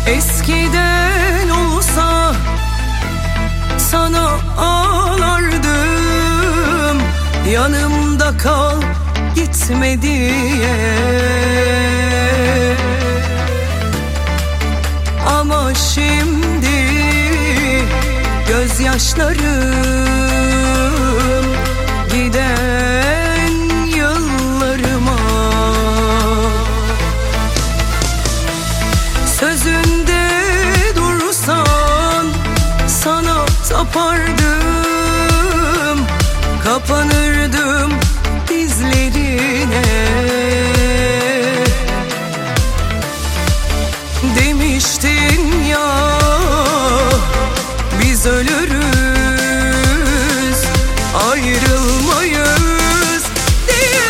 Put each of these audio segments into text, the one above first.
Eskiden olsa sana ağlardım, yanımda kal gitme diye. Ama şimdi gözyaşlarım giden yıllarıma. Sözünde dursan sana tapardım, kapanırdım dizlerine. Demiştin ya biz ölürüz ayrılmayız diye.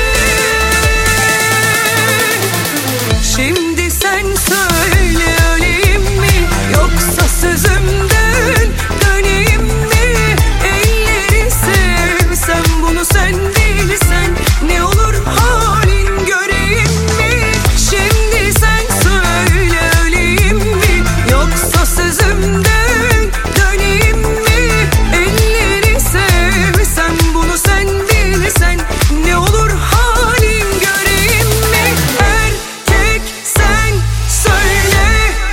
Şimdi sen söyle, öleyim mi yoksa sözümden döneyim mi? Elleri sevsem bunu sen bilsen, ne olur halin göreyim mi? Şimdi sen söyle, öleyim mi yoksa sözümden döneyim mi? Elleri sevsem bunu sen bilsen, ne olur halin göreyim mi? Erkek sen söyle.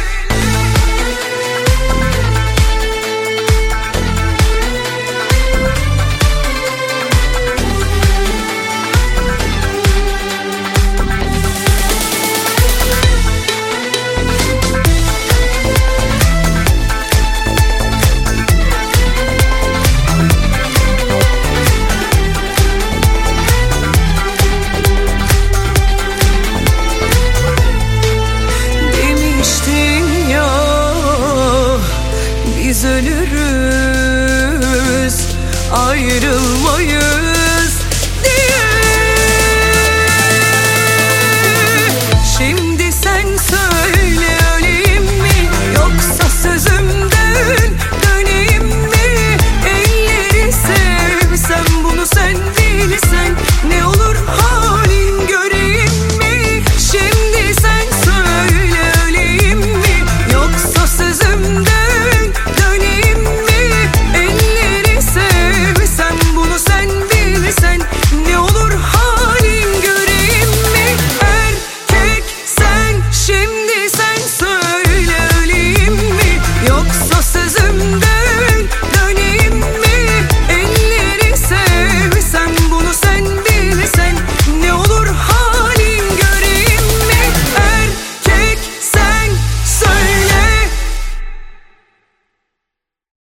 Demiştin ya biz ölürüz ayrılmayız